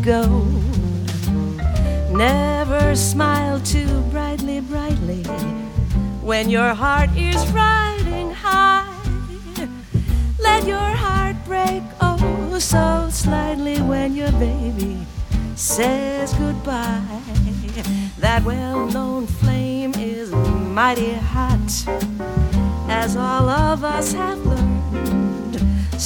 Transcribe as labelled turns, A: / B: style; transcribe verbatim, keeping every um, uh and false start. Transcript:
A: gold. Never smile too brightly, brightly when your heart is riding high. Let your heart break oh so slightly when your baby says goodbye. That well-known flame is mighty hot, as all of us have learned.